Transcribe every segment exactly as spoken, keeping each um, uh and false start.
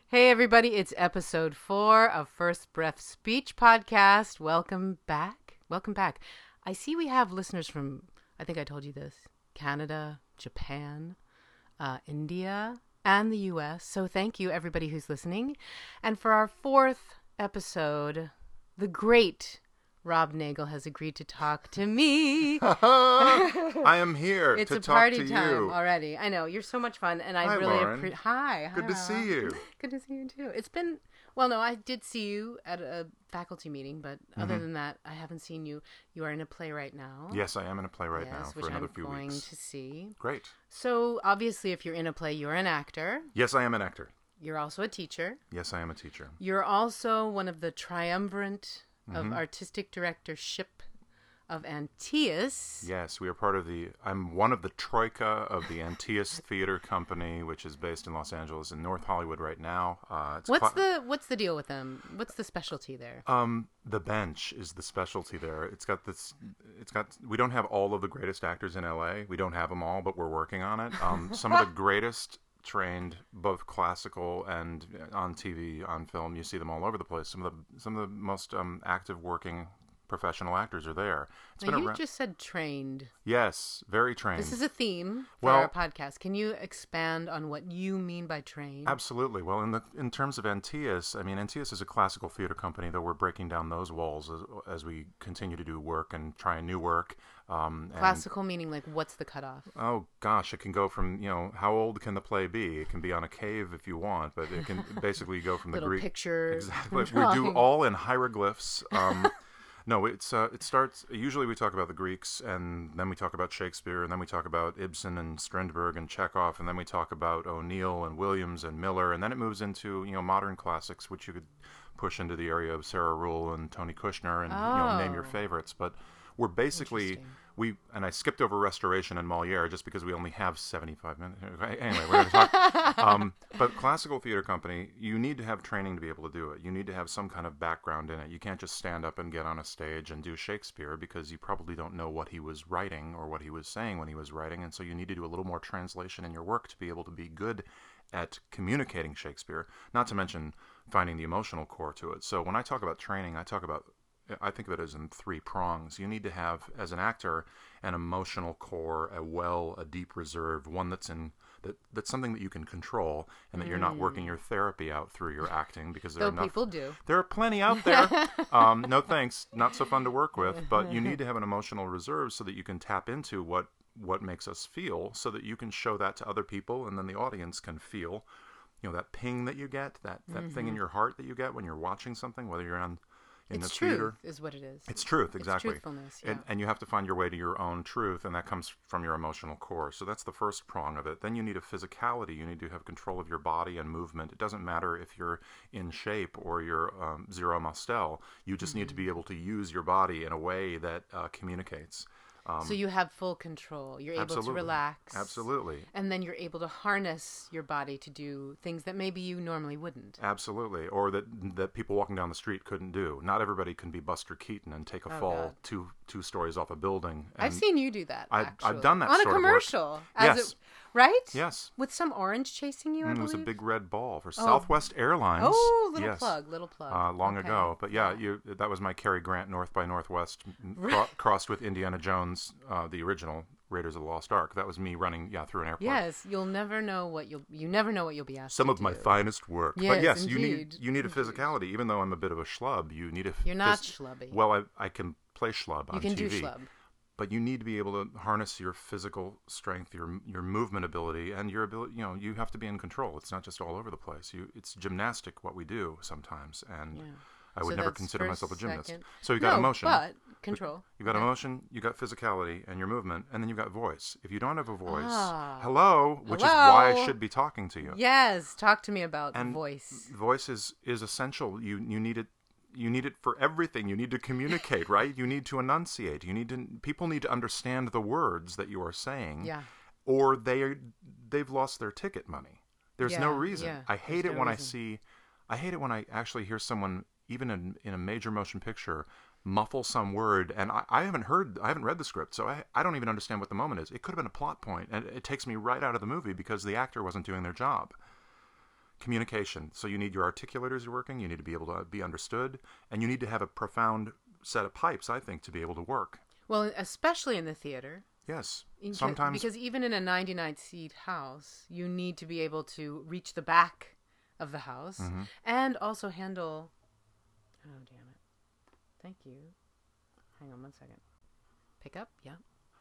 Hey, everybody, it's episode four of First Breath Speech Podcast. Welcome back. Welcome back. I see we have listeners from, I think I told you this, Canada, Japan, uh, India, and the U S. So thank you, everybody who's listening. And for our fourth episode, the great Rob Nagel has agreed to talk to me. I am here it's to a talk party to time you. already. I know you're so much fun, and I Hi, really Lauren. appreciate. Hi, Good hi, to see Rob. you. Good to see you too. It's been well, no, I did see you at a faculty meeting, but mm-hmm. other than that, I haven't seen you. You are in a play right now. Yes, I am in a play right yes, now for which another I'm few going weeks. to see. Great. So obviously, if you're in a play, you're an actor. Yes, I am an actor. You're also a teacher. Yes, I am a teacher. You're also one of the triumvirate mm-hmm. of artistic directorship of Antaeus. Yes, we are part of the, I'm one of the troika of the Antaeus Theater Company, which is based in Los Angeles and North Hollywood right now. Uh, it's what's cl- the What's the deal with them? What's the specialty there? Um, the bench is the specialty there. It's got this, it's got, we don't have all of the greatest actors in L A. We don't have them all, but we're working on it. Um, some of the greatest trained, both classical and on T V, on film, you see them all over the place. Some of the, some of the most um, active working professional actors are there. It's now been you a ra- just said trained. Yes, very trained. This is a theme for well, our podcast. Can you expand on what you mean by trained? Absolutely. Well, in the in terms of Antaeus, I mean, Antaeus is a classical theater company, though we're breaking down those walls as, as we continue to do work and try new work. Um, and, classical meaning, like, what's the cutoff? Oh, gosh, it can go from, you know, how old can the play be? It can be on a cave if you want, but it can basically go from the Little Greek. picture. Exactly. We do all in hieroglyphs. Um No, it's uh, it starts. Usually, we talk about the Greeks, and then we talk about Shakespeare, and then we talk about Ibsen and Strindberg and Chekhov, and then we talk about O'Neill and Williams and Miller, and then it moves into you know modern classics, which you could push into the area of Sarah Rule and Tony Kushner, and oh. you know name your favorites. But we're basically we and I skipped over Restoration and Moliere just because we only have seventy-five minutes. Anyway, we're going to talk. um, but classical theater company, you need to have training to be able to do it. You need to have some kind of background in it. You can't just stand up and get on a stage and do Shakespeare because you probably don't know what he was writing or what he was saying when he was writing, and so you need to do a little more translation in your work to be able to be good at communicating Shakespeare, not to mention finding the emotional core to it. So when I talk about training, I talk about I think of it as in three prongs. You need to have, as an actor, an emotional core, a well, a deep reserve, one that's in that that's something that you can control, and that mm. you're not working your therapy out through your acting because there Though are enough, people do. There are plenty out there. um, no thanks, not so fun to work with. But you need to have an emotional reserve so that you can tap into what what makes us feel, so that you can show that to other people, and then the audience can feel, you know, that ping that you get, that that mm-hmm. thing in your heart that you get when you're watching something, whether you're on. In it's the truth theater. is what it is. It's truth, exactly. It's truthfulness, yeah. and, and you have to find your way to your own truth, and that comes from your emotional core. So that's the first prong of it. Then you need a physicality. You need to have control of your body and movement. It doesn't matter if you're in shape or you're um, Zero Mostel. You just mm-hmm. need to be able to use your body in a way that uh, communicates. Um, so you have full control. You're able absolutely. to relax. Absolutely. And then you're able to harness your body to do things that maybe you normally wouldn't. Absolutely. Or that that people walking down the street couldn't do. Not everybody can be Buster Keaton and take a oh, fall God. two two stories off a building. And I've seen you do that, I, actually. I've done that On sort a of commercial. work. As Yes. It, right? Yes. With some orange chasing you, I mm, believe? It was a big red ball for oh. Southwest Airlines. Oh, little yes. plug, little plug. Uh, long okay. ago. But yeah, you that was my Cary Grant North by Northwest cro- crossed with Indiana Jones, uh, the original Raiders of the Lost Ark. That was me running, yeah, through an airport. Yes, you'll never know what you'll you never know what you'll be asked. Some to of do. my finest work. Yes, but yes, indeed. you need you need a physicality. Even though I'm a bit of a schlub, you need a. You're not phys- schlubby. Well, I I can play schlub you on can T V. do schlub. But you need to be able to harness your physical strength, your your movement ability, and your ability. You know, you have to be in control. It's not just all over the place. You, it's gymnastic what we do sometimes, and Yeah. I would So never that's consider first, myself a gymnast. second. So you got no, emotion, but control. You got okay. emotion, you got physicality, and your movement, and then you got voice. If you don't have a voice, Ah. hello, which Hello? is why I should be talking to you. Yes, talk to me about And voice. Voice is is essential. You you need it. You need it for everything. You need to communicate, right? You need to enunciate. You need to. People need to understand the words that you are saying. Yeah. Or they are, they've lost their ticket money. There's no Yeah, reason. yeah, I hate there's it no when I reason. see. I hate it when I actually hear someone, even in in a major motion picture, muffle some word, and I, I haven't heard, I haven't read the script, so I, I don't even understand what the moment is. It could have been a plot point, and it takes me right out of the movie because the actor wasn't doing their job. communication. So you need your articulators working. You need to be able to be understood, and you need to have a profound set of pipes, I think, to be able to work. Well, especially in the theater. Yes. In- Sometimes Because even in a ninety-nine seat house, you need to be able to reach the back of the house Mhm. and also handle... Oh, damn it. Thank you. Hang on one second. Pick up? Yeah.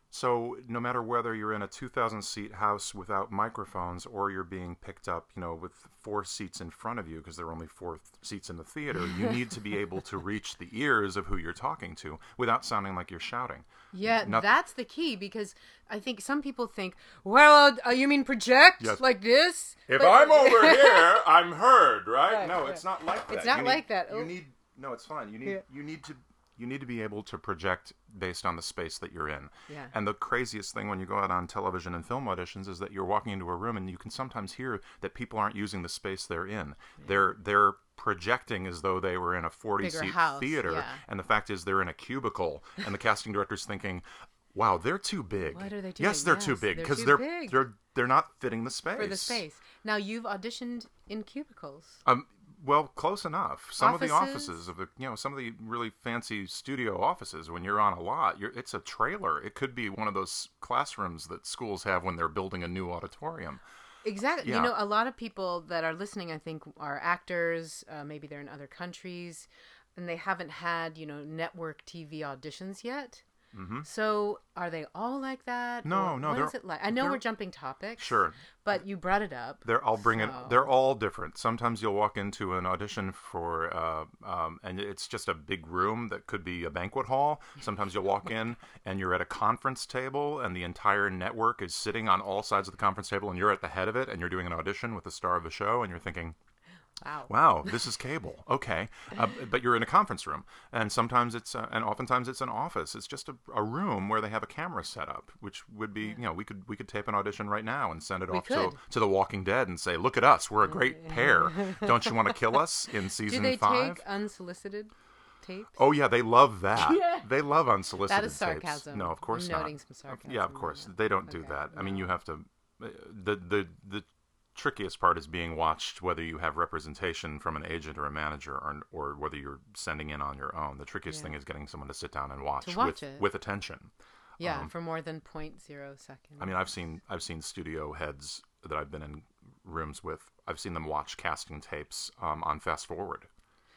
So no matter whether you're in a two thousand seat house without microphones or you're being picked up, you know, with four seats in front of you because there are only four th- seats in the theater, you need to be able to reach the ears of who you're talking to without sounding like you're shouting. Yeah, Not- that's the key, because I think some people think, well, uh, you mean project Yes. like this? If But- I'm over here, I'm heard, right? Right, no, right. it's not like that. It's not You like need- that. You Oh. need no, it's fine. You need Yeah. you need to you need to be able to project based on the space that you're in. Yeah. And the craziest thing when you go out on television and film auditions is that you're walking into a room and you can sometimes hear that people aren't using the space they're in. They're they're projecting as though they were in a forty Bigger seat house, theater, yeah. and the fact is they're in a cubicle, and the casting director's thinking, wow, they're too big. What are they Yes, doing? they're too Yes, big they're because too they're big. they're they're not fitting the space. For the space. Now, you've auditioned in cubicles. Um, well, close enough. Some of the Offices? offices of the, you know, some of the really fancy studio offices, when you're on a lot, you're, it's a trailer. It could be one of those classrooms that schools have when they're building a new auditorium. Exactly. Yeah. You know, a lot of people that are listening, I think, are actors. Uh, maybe they're in other countries, and they haven't had, you know, network T V auditions yet. Mm-hmm. So, are they all like that? No, Or no, What they're- is it like? I know they're- we're jumping topics. Sure. But you brought it up. They're, I'll bring it. So- They're all different. Sometimes you'll walk into an audition for, uh, um, and it's just a big room that could be a banquet hall. Sometimes you'll walk in and you're at a conference table, and the entire network is sitting on all sides of the conference table, and you're at the head of it, and you're doing an audition with the star of the show, and you're thinking, Wow. wow, this is cable. Okay. Uh, but you're in a conference room. And sometimes it's, uh, and oftentimes it's an office. It's just a, a room where they have a camera set up, which would be, you know, we could we could tape an audition right now and send it We off to, could. to The Walking Dead and say, look at us. We're a great pair. Don't you want to kill us in Do season they five? take unsolicited tapes? Oh, yeah, they love that. Yeah. They love unsolicited That is tapes. sarcasm. No, of course I'm not. noting some sarcasm Yeah, of course. there. They don't do Okay, that. I mean, no. you have to. The, the, the trickiest part is being watched, whether you have representation from an agent or a manager, or, or whether you're sending in on your own. The trickiest Yeah. thing is getting someone to sit down and watch, To watch with, it. with attention. Yeah, Um, for more than zero point zero seconds. I mean, I've seen I've seen studio heads that I've been in rooms with. I've seen them watch casting tapes um, on fast forward.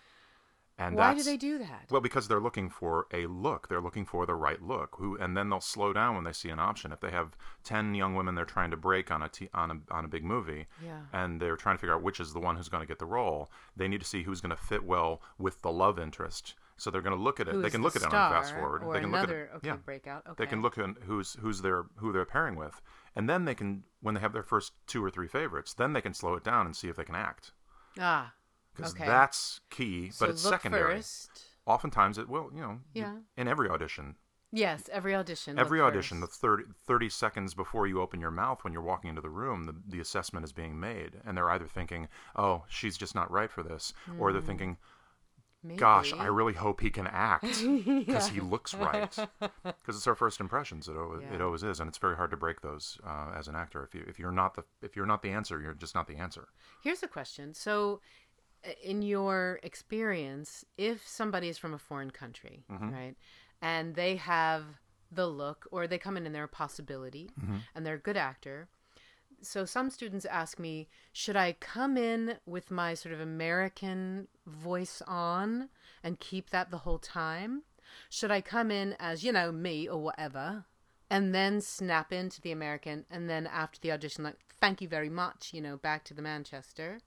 And Why do that's, they do that? Well, because they're looking for a look. They're looking for the right look. Who, and then they'll slow down when they see an option. If they have ten young women they're trying to break on a t- on a on a big movie, Yeah. and they're trying to figure out which is the one who's going to get the role, they need to see who's going to fit well with the love interest. So they're going to look at it. Who they is can the look at it on star fast forward. Or they can another, look at it. okay, yeah. breakout. Okay. They can look at who's who's their who they're pairing with, and then they can, when they have their first two or three favorites, then they can slow it down and see if they can act, Ah, because okay. that's key. so But it's look secondary. first. Oftentimes it will, you know, you- Yeah. in every audition, Yes, every audition. every look audition, the first. thirty, thirty seconds before you open your mouth when you're walking into the room, the, the assessment is being made, and they're either thinking, "Oh, she's just not right for this," or they're thinking, "Gosh, I Maybe. really hope he can act because he looks right." Because it's our first impressions. It always, Yeah. it always is, and it's very hard to break those uh, as an actor. If you if you're not the if you're not the answer, you're just not the answer. Here's a question. So, uh, in your experience, if somebody is from a foreign country, Mm-hmm. right, and they have the look, or they come in and they're a possibility, Mm-hmm. and they're a good actor. So some students ask me, should I come in with my sort of American voice on and keep that the whole time? Should I come in as, you know, me or whatever, and then snap into the American, and then after the audition, like, thank you very much, you know, back to the Manchester?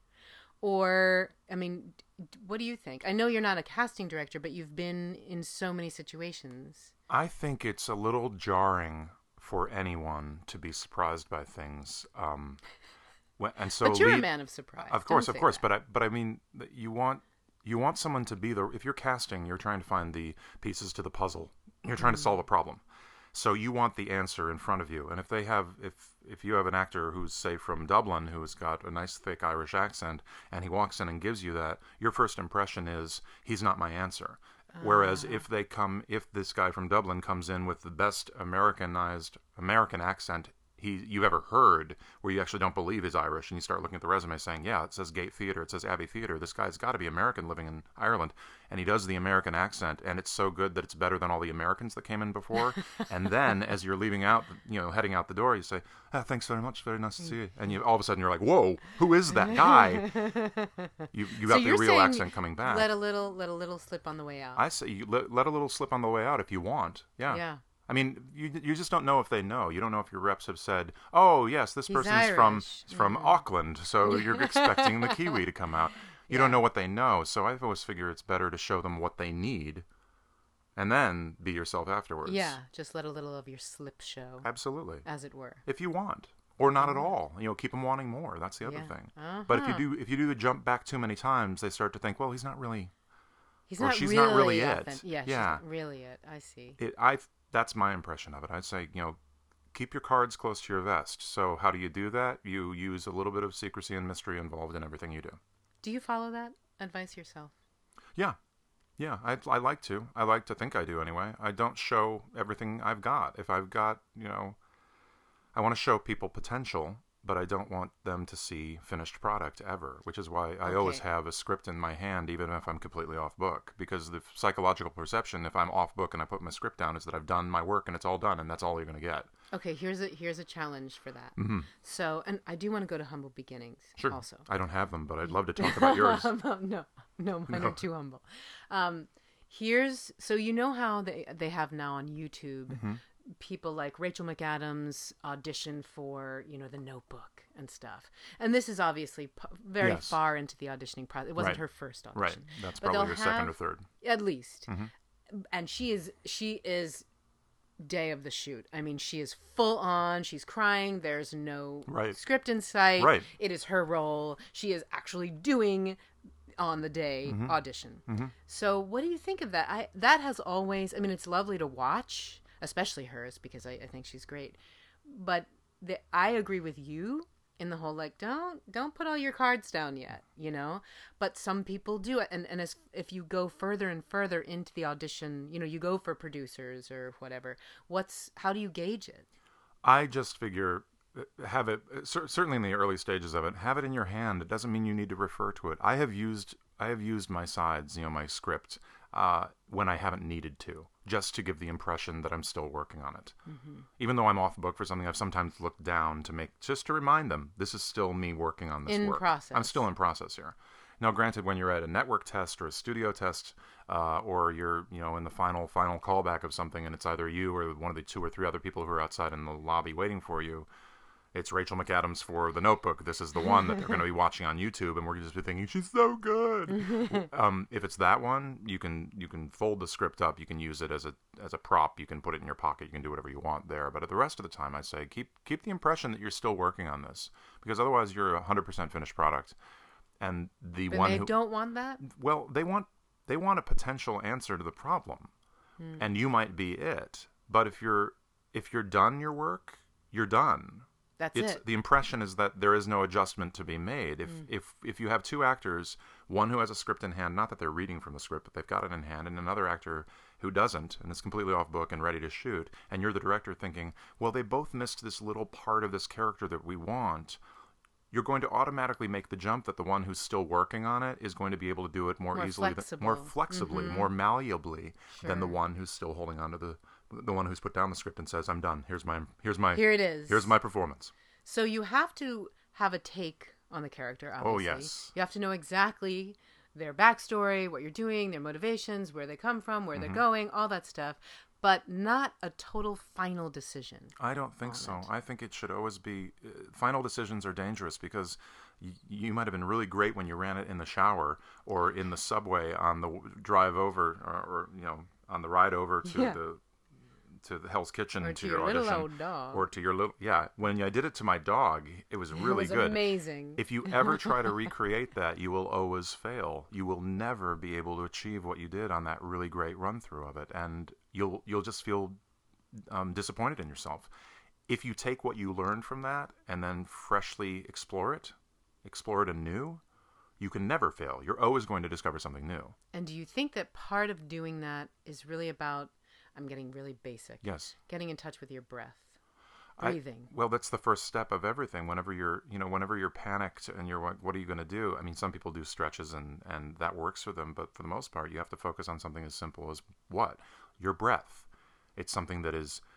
Or, I mean, d- what do you think? I know you're not a casting director, but you've been in so many situations. I think it's a little jarring for anyone to be surprised by things. Um, when, and so But you're a lead- man of surprise. Of course, Don't of say course, that. but I, but I mean, th- you want you want someone to be the. If you're casting, you're trying to find the pieces to the puzzle. You're trying to solve a problem, so you want the answer in front of you. And if they have, if if you have an actor who's say from Dublin who's got a nice thick Irish accent, and he walks in and gives you that, your first impression is he's not my answer. Whereas if they come, if this guy from Dublin comes in with the best Americanized American accent he you've ever heard where you actually don't believe he's Irish, and you start looking at the resume saying, yeah, it says Gate Theatre, it says Abbey Theatre. This guy's got to be American living in Ireland, and he does the American accent, and it's so good that it's better than all the Americans that came in before. And then as you're leaving out, you know, heading out the door, you say, oh, thanks very much, very nice to see you. And you all of a sudden you're like, whoa, who is that guy? You you got So the you're real saying accent coming back. Let a little, let a little slip on the way out. I say you let, let a little slip on the way out if you want. Yeah. Yeah. I mean, you you just don't know if they know. You don't know if your reps have said, "Oh, yes, this He's person's from Irish." from Mhm. Auckland," so you're expecting the Kiwi to come out. You Yeah. don't know what they know, so I always figure it's better to show them what they need, and then be yourself afterwards. Yeah, just let a little of your slip show, Absolutely. as it were. If you want, or not at all, you know, keep them wanting more. That's the other Yeah. thing. Uh-huh. But if you do if you do the jump back too many times, they start to think, well, he's not really. He's or not she's really not really it. authentic. Yeah, Yeah. she's not really it. I see. It, I that's my impression of it. I'd say, you know, keep your cards close to your vest. So how do you do that? You use a little bit of secrecy and mystery involved in everything you do. Do you follow that advice yourself? Yeah. Yeah, I, I like to. I like to think I do anyway. I don't show everything I've got. If I've got, you know, I want to show people potential, but I don't want them to see finished product ever, which is why I always Okay. have a script in my hand, even if I'm completely off book. Because the psychological perception, if I'm off book and I put my script down, is that I've done my work and it's all done, and that's all you're going to get. Okay, here's a here's a challenge for that. Mm-hmm. So, and I do want to go to humble beginnings. Sure. Also. I don't have them, but I'd love to talk about yours. no, no, no, mine No. are too humble. Um, here's so you know how they they have now on YouTube Mm-hmm. people like Rachel McAdams audition for you know The Notebook and stuff, and this is obviously p- very Yes. far into the auditioning process. It wasn't Right. her first audition, Right. That's But probably they'll your second or have- third. at least. Mm-hmm. And she is she is day of the shoot. I mean, she is full on. She's crying. There's no Right. script in sight. Right. It is her role. She is actually doing on the day Mm-hmm. audition. Mhm. So, what do you think of that? I that has always. I mean, it's lovely to watch, especially hers because I, I think she's great. But the, I agree with you in the whole like don't don't put all your cards down yet, you know. But some people do it, and and as if you go further and further into the audition, you know, you go for producers or whatever. What's how do you gauge it? I just figure uh, have it uh, cer- certainly in the early stages of it. Have it in your hand. It doesn't mean you need to refer to it. I have used I have used my sides, you know, my script uh, when I haven't needed to, just to give the impression that I'm still working on it. Mm-hmm. Even though I'm off book for something, I've sometimes looked down to make just to remind them this is still me working on this In work. process. I'm still in process here. Now, granted, when you're at a network test or a studio test, uh, or you're, you know, in the final final callback of something, and it's either you or one of the two or three other people who are outside in the lobby waiting for you, it's Rachel McAdams for The Notebook. This is the one that they're going to be watching on YouTube, and we're just be thinking she's so good. um, if it's that one, you can you can fold the script up. You can use it as a as a prop. You can put it in your pocket. You can do whatever you want there. But at the rest of the time, I say keep keep the impression that you're still working on this, because otherwise you're a hundred percent finished product. And the But one they who don't want that. well, they want they want a potential answer to the problem, Hmm. and you might be it. But if you're if you're done your work, you're done. That's It's it. the impression is that there is no adjustment to be made. If Mm. if if you have two actors, one who has a script in hand, not that they're reading from the script, but they've got it in hand, and another actor who doesn't and is completely off book and ready to shoot, and you're the director thinking, well, they both missed this little part of this character that we want. You're going to automatically make the jump that the one who's still working on it is going to be able to do it more, More easily, than, flexible. more flexibly, Mhm. more malleably than the Sure. one who's still holding on to the the one who's put down the script and says, "I'm done. Here's my here's my Here it is. here's my performance." So you have to have a take on the character, Oh, obviously. yes. You have to know exactly their backstory, what you're doing, their motivations, where they come from, where Mm-hmm. they're going, all that stuff, but not a total final decision. I don't think on so. it. I think it should always be. Uh, final decisions are dangerous because y- you might have been really great when you ran it in the shower or in the subway on the w- drive over, or, or you know, on the ride over to Yeah. the to the Hell's Kitchen Or to to your your little audition, old dog. or to your little yeah. When I did it to my dog, it was really it was good. amazing. If you ever try to recreate that, you will always fail. You will never be able to achieve what you did on that really great run through of it, and you'll you'll just feel um, disappointed in yourself. If you take what you learned from that and then freshly explore it, explore it anew, you can never fail. You're always going to discover something new. And do you think that part of doing that is really about, I'm getting really basic, Yes. getting in touch with your breath? breathing. I, well, that's the first step of everything. Whenever you're, you know, whenever you're panicked and you're like, what are you going to do? I mean, some people do stretches and, and that works for them. But for the most part, you have to focus on something as simple as what? Your breath. It's something that is